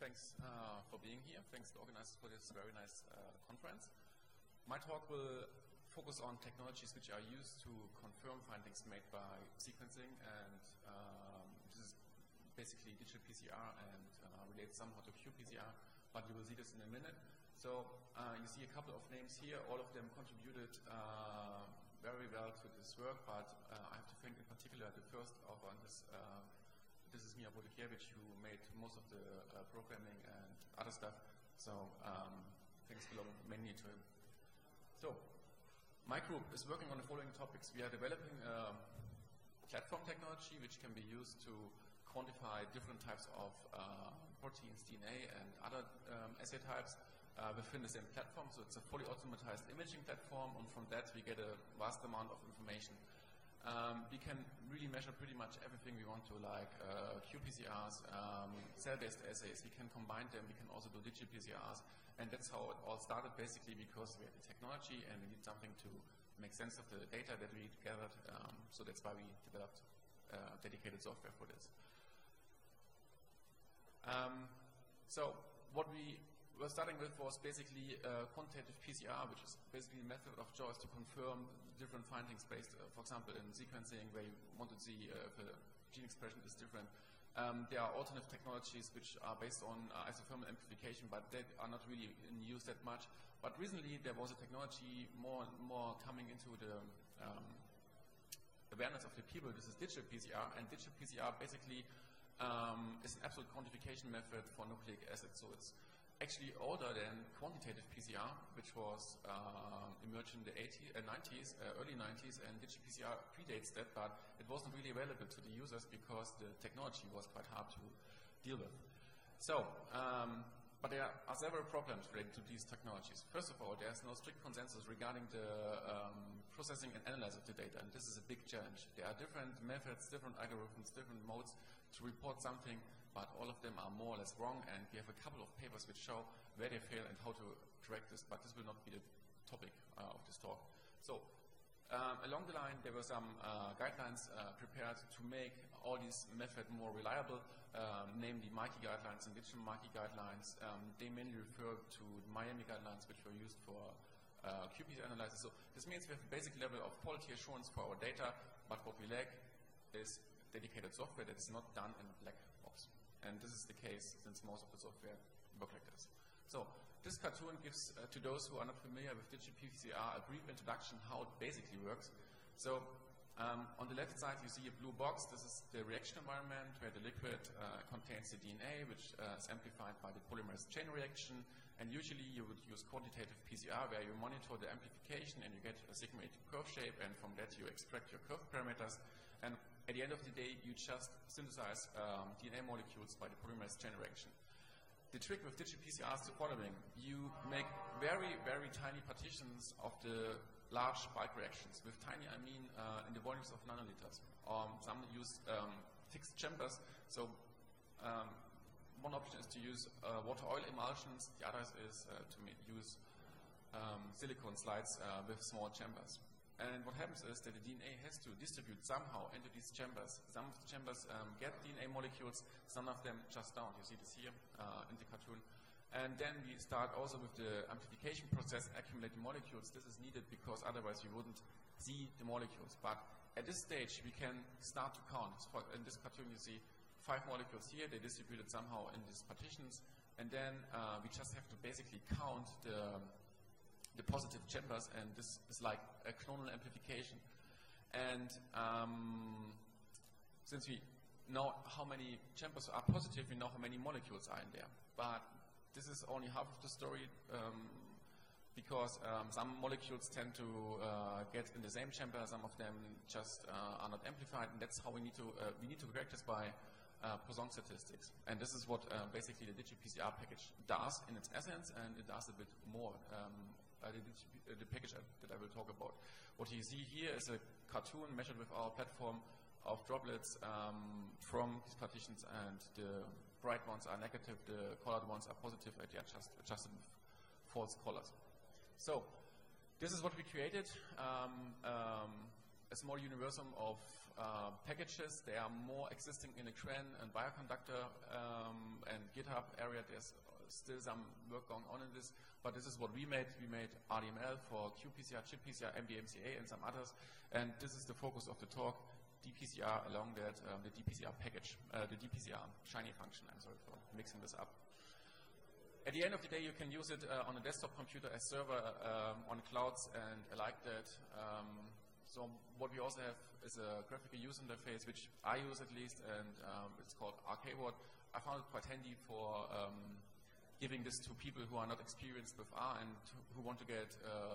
Thanks for being here. Thanks to organizers for this very nice conference. My talk will focus on technologies which are used to confirm findings made by sequencing, and this is basically digital PCR and relates somehow to qPCR, but you will see this in a minute. So you see a couple of names here. All of them contributed very well to this work, but I have to thank in particular the first author on this. This is Mija Bodukiewicz, who made most of the programming and other stuff. So thanks belong mainly to him. So my group is working on the following topics. We are developing a platform technology which can be used to quantify different types of proteins, DNA, and other assay types within the same platform. So it's a fully automatized imaging platform, and from that we get a vast amount of information. We can really measure pretty much everything we want to, like qPCRs, cell-based assays. We can combine them. We can also do digital PCRs, and that's how it all started, basically because we had the technology and we need something to make sense of the data that we gathered. So that's why we developed dedicated software for this. So what we were starting with was basically quantitative PCR, which is basically a method of choice to confirm different findings based, for example, in sequencing, where you want to see if a gene expression is different. There are alternative technologies which are based on isothermal amplification, but they are not really in use that much. But recently there was a technology more and more coming into the awareness of the people. This is digital PCR, and digital PCR basically is an absolute quantification method for nucleic acids. So it's actually older than quantitative PCR, which was emerged in the 90s, early 90s, and digital PCR predates that, but it wasn't really available to the users because the technology was quite hard to deal with. So, but there are several problems related to these technologies. First of all, there's no strict consensus regarding the processing and analysis of the data, and this is a big challenge. There are different methods, different algorithms, different modes to report something, but all of them are more or less wrong, and we have a couple of papers which show where they fail and how to correct this, but this will not be the topic of this talk. So, along the line, there were some guidelines prepared to make all these methods more reliable, namely MICHE guidelines and digital MICHE guidelines. They mainly refer to Miami guidelines, which were used for qPCR analysis. So this means we have a basic level of quality assurance for our data, but what we lack is dedicated software that is not done in black box. And this is the case since most of the software work like this. So this cartoon gives, to those who are not familiar with digital PCR, a brief introduction how it basically works. So on the left side you see a blue box. This is the reaction environment where the liquid contains the DNA, which is amplified by the polymerase chain reaction. And usually you would use quantitative PCR where you monitor the amplification and you get a sigmoid curve shape, and from that you extract your curve parameters. And at the end of the day, you just synthesize DNA molecules by the polymerase chain reaction. The trick with digital PCR is the following. You make very, very tiny partitions of the large bulk reactions. With tiny, I mean in the volumes of nanoliters. Some use fixed chambers. So one option is to use water-oil emulsions. The other is to use silicone slides with small chambers. And what happens is that the DNA has to distribute somehow into these chambers. Some of the chambers get DNA molecules, some of them just don't. You see this here in the cartoon. And then we start also with the amplification process, accumulating molecules. This is needed because otherwise you wouldn't see the molecules. But at this stage, we can start to count. So in this cartoon, you see 5 molecules here. They distributed somehow in these partitions. And then we just have to basically count the positive chambers, and this is like a clonal amplification. And since we know how many chambers are positive, we know how many molecules are in there. But this is only half of the story, because some molecules tend to get in the same chamber, some of them just are not amplified, and that's how we need to correct this by Poisson statistics. And this is what basically the digital PCR package does in its essence, and it does a bit more. The package that I will talk about. What you see here is a cartoon measured with our platform of droplets from these partitions, and the bright ones are negative, the colored ones are positive, and they are just adjusted with false colors. So this is what we created. a small universum of packages. They are more existing in the CRAN and Bioconductor and GitHub area. There's still some work going on in this, but this is what we made. We made RDML for qPCR, ChipPCR, MDMCA, and some others, and this is the focus of the talk, dPCR along that, the dPCR package, the dPCR Shiny function. I'm sorry for mixing this up. At the end of the day, you can use it on a desktop computer as server on clouds and like that. So what we also have is a graphical user interface, which I use at least, and it's called RKWord. I found it quite handy for giving this to people who are not experienced with R and who want to get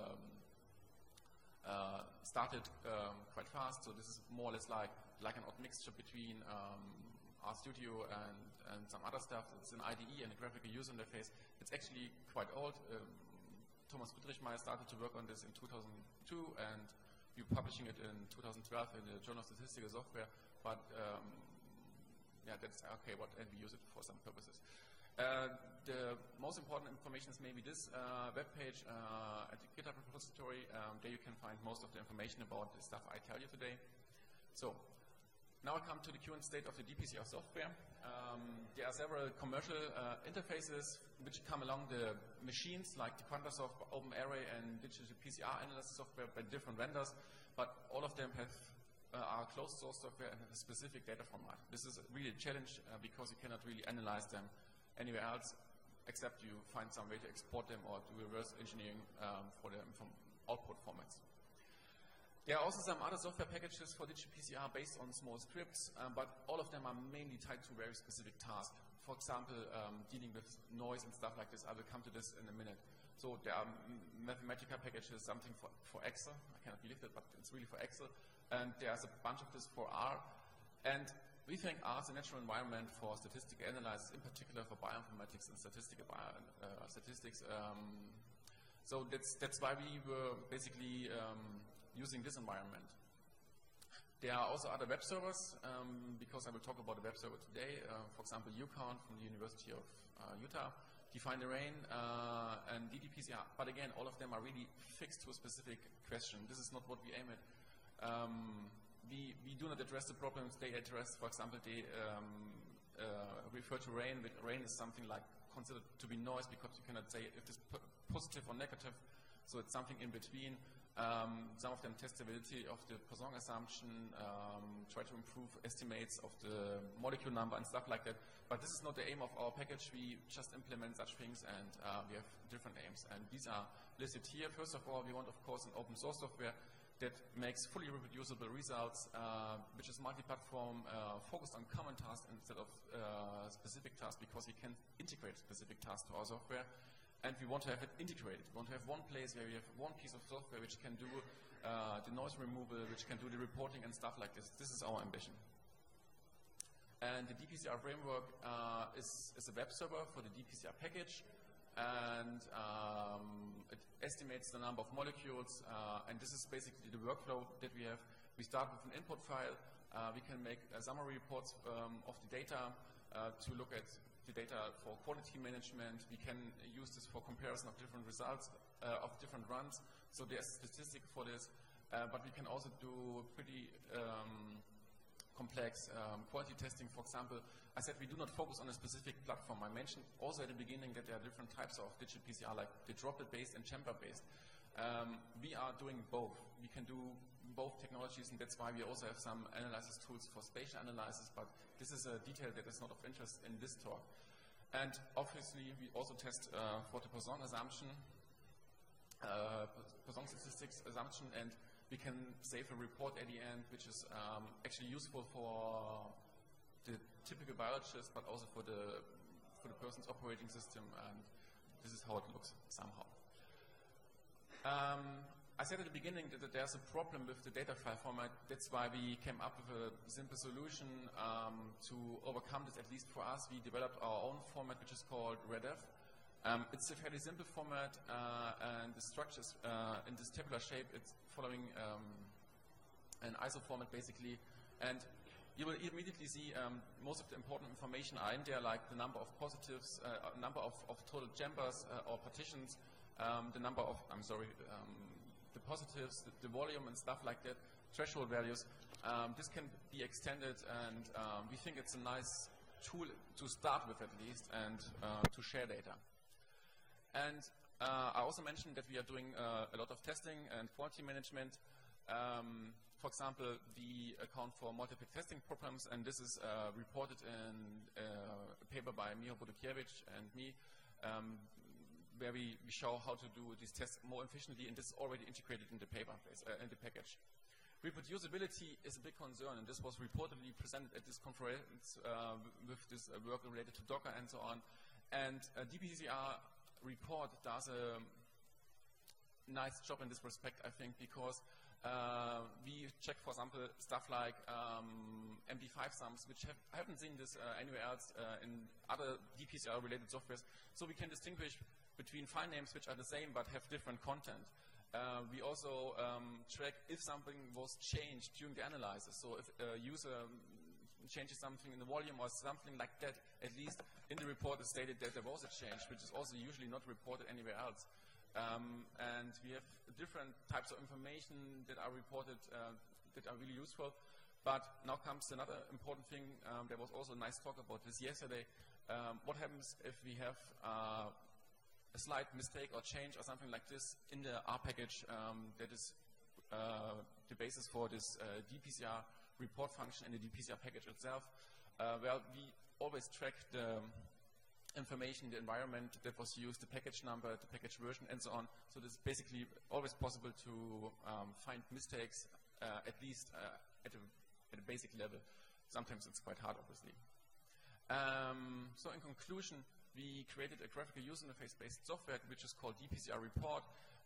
started quite fast. So this is more or less like an odd mixture between RStudio and some other stuff. It's an IDE and a graphical user interface. It's actually quite old. Thomas Friedrichsmeyer started to work on this in 2002, and we're publishing it in 2012 in the Journal of Statistical Software. But yeah, that's RKWord, and we use it for some purposes. The most important information is maybe this web page at the GitHub repository. There you can find most of the information about the stuff I tell you today. So now I come to the current state of the dPCR software. There are several commercial interfaces which come along the machines, like the Quantasoft, OpenArray, and digital PCR analysis software by different vendors, but all of them are closed source software and have a specific data format. This is really a challenge because you cannot really analyze them anywhere else, except you find some way to export them or do reverse engineering for them from output formats. There are also some other software packages for dPCR based on small scripts, but all of them are mainly tied to very specific tasks. For example, dealing with noise and stuff like this. I will come to this in a minute. So there are Mathematica packages, something for Excel. I cannot believe that, but it's really for Excel. And there's a bunch of this for R. And we think R is a natural environment for statistical analysis, in particular for bioinformatics and statistics. So that's why we were basically using this environment. There are also other web servers, because I will talk about the web server today. For example, UCount from the University of Utah, DefineArray, and ddPCR. But again, all of them are really fixed to a specific question. This is not what we aim at. We do not address the problems they address. For example, they refer to rain. Rain is something like considered to be noise because you cannot say if it's positive or negative. So it's something in between. Some of them test the validity of the Poisson assumption, try to improve estimates of the molecule number and stuff like that. But this is not the aim of our package. We just implement such things, and we have different aims. And these are listed here. First of all, we want, of course, an open source software that makes fully reproducible results, which is multi-platform, focused on common tasks instead of specific tasks, because we can integrate specific tasks to our software. And we want to have it integrated. We want to have one place where we have one piece of software which can do the noise removal, which can do the reporting and stuff like this. This is our ambition. And the dPCR framework is a web server for the dPCR package. And it estimates the number of molecules, and this is basically the workflow that we have. We start with an input file. We can make summary reports of the data to look at the data for quality management. We can use this for comparison of different results of different runs. So there's statistics for this, but we can also do pretty complex quality testing. For example, I said we do not focus on a specific platform. I mentioned also at the beginning that there are different types of digital PCR, like the droplet-based and chamber-based. We are doing both. We can do both technologies, and that's why we also have some analysis tools for spatial analysis, but this is a detail that is not of interest in this talk. And obviously, we also test for the Poisson assumption, Poisson statistics assumption, and we can save a report at the end, which is actually useful for the typical biologist, but also for the person's operating system, and this is how it looks somehow. I said at the beginning that there's a problem with the data file format. That's why we came up with a simple solution to overcome this, at least for us. We developed our own format, which is called REDF. It's a fairly simple format, and the structure is in this tabular shape. It's following an ISO format, basically. And you will immediately see most of the important information are in there, like the number of positives, number of total chambers or partitions, the number of, the positives, the volume and stuff like that. threshold values, this can be extended, and we think it's a nice tool to start with at least, and to share data. And I also mentioned that we are doing a lot of testing and quality management. For example, we account for multiple testing problems, and this is reported in a paper by Miho Budukiewicz and me, where we show how to do these tests more efficiently, and this is already integrated in the in the package. Reproducibility is a big concern, and this was reportedly presented at this conference with this work related to Docker and so on. And dpcr report does a nice job in this respect, I think, because we check, for example, stuff like MD5 sums, which I haven't seen this anywhere else in other dpcr-related softwares. So we can distinguish between file names which are the same but have different content. We also track if something was changed during the analysis. So if a user changes something in the volume or something like that, at least in the report is stated that there was a change, which is also usually not reported anywhere else. And we have different types of information that are reported that are really useful. But now comes another important thing. There was also a nice talk about this yesterday. What happens if we have a slight mistake or change or something like this in the R package that is the basis for this dpcr report function in the dpcr package itself? Well, we always track the information, the environment that was used, the package number, the package version, and so on. So it's basically always possible to find mistakes, at least at a basic level. Sometimes it's quite hard, obviously. So in conclusion, we created a graphical user interface-based software which is called dpcr report.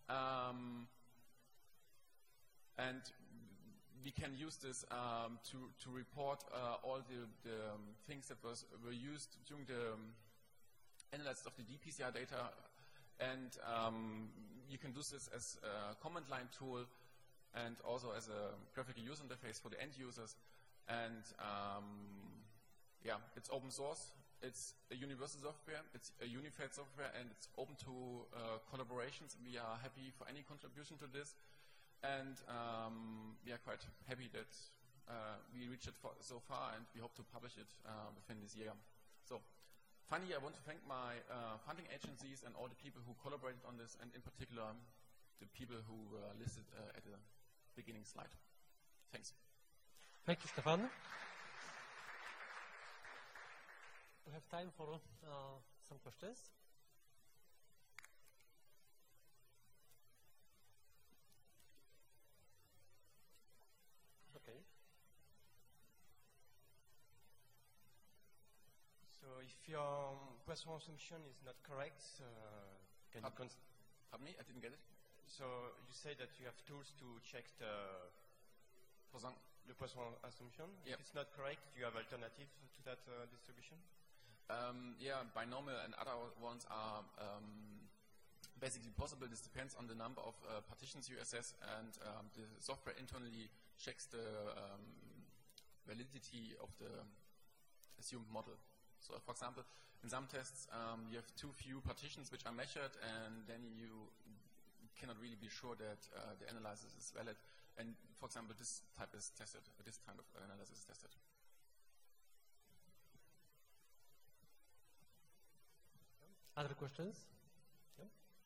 And we can use this to report all the things that were used during the analysis of the dpcr data, and you can do this as a command line tool and also as a graphical user interface for the end users. And yeah, it's open source, it's a universal software, it's a unified software, and it's open to collaborations. We are happy for any contribution to this, and we are quite happy that we reached it so far, and we hope to publish it within this year. So finally, I want to thank my funding agencies and all the people who collaborated on this, and in particular, the people who were listed at the beginning slide. Thanks. Thank you, Stefan. We have time for some questions. Okay. So if your Poisson assumption is not correct, can you Pardon me, I didn't get it. So you say that you have tools to check the Poisson assumption. Yep. If it's not correct, do you have alternative to that distribution? Yeah, binomial and other ones are basically possible. This depends on the number of partitions you assess, and the software internally checks the validity of the assumed model. So, for example, in some tests, you have too few partitions which are measured, and then you cannot really be sure that the analysis is valid. And, for example, this type is tested, this kind of analysis is tested. Other questions? Yeah.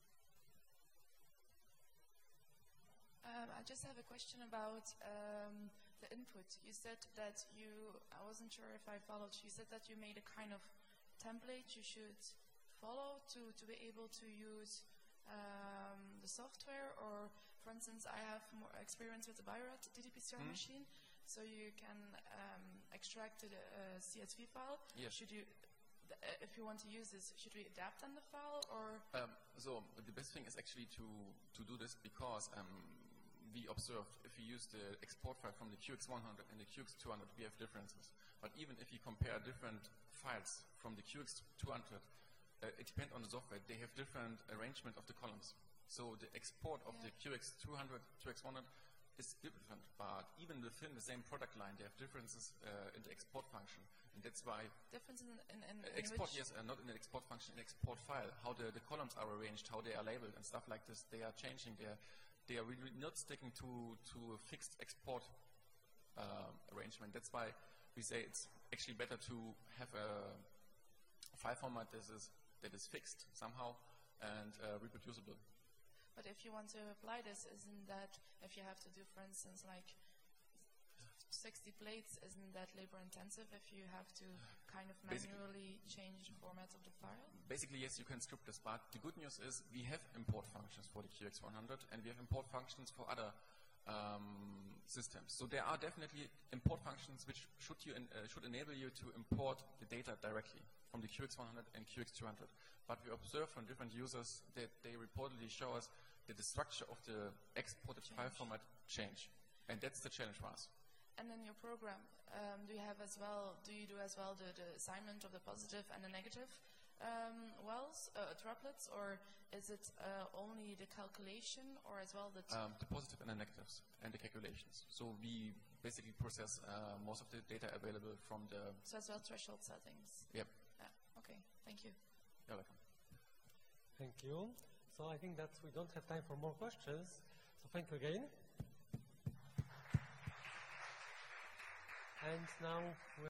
I just have a question about the input. You said that I wasn't sure if I followed, you said that you made a kind of template you should follow to be able to use the software, or for instance, I have more experience with the Bio-Rad ddpcr machine, so you can extract a CSV file. Yes. Should you, if you want to use this, should we adapt on the file, or? So the best thing is actually to do this, because we observed if you use the export file from the QX100 and the QX200, we have differences. But even if you compare different files from the QX200, it depends on the software. They have different arrangement of the columns. So the export of the QX200 to X100 is different, but even within the same product line, they have differences in the export function, and that's why difference in export, yes, not in the export function, in the export file, how the columns are arranged, how they are labeled, and stuff like this. They are changing their they are really not sticking to a fixed export arrangement. That's why we say it's actually better to have a file format that is fixed somehow and reproducible. But if you want to apply this, isn't that, if you have to do, for instance, like 60 plates, isn't that labor intensive if you have to kind of manually change the format of the file? Basically, yes, you can script this, but the good news is we have import functions for the QX100 and we have import functions for other systems. So there are definitely import functions which should enable you to import the data directly from the QX100 and QX200. But we observe from different users that they reportedly show us that the structure of the exported file format change. And that's the challenge for us. And in your program, do you do as well the assignment of the positive and the negative triplets, or is it only the calculation, or as well the positive and the negatives and the calculations? So we basically process most of the data available from the... So as well threshold settings? Yep. Yeah. Okay, thank you. You're welcome. Thank you. So I think that we don't have time for more questions. So thank you again. And now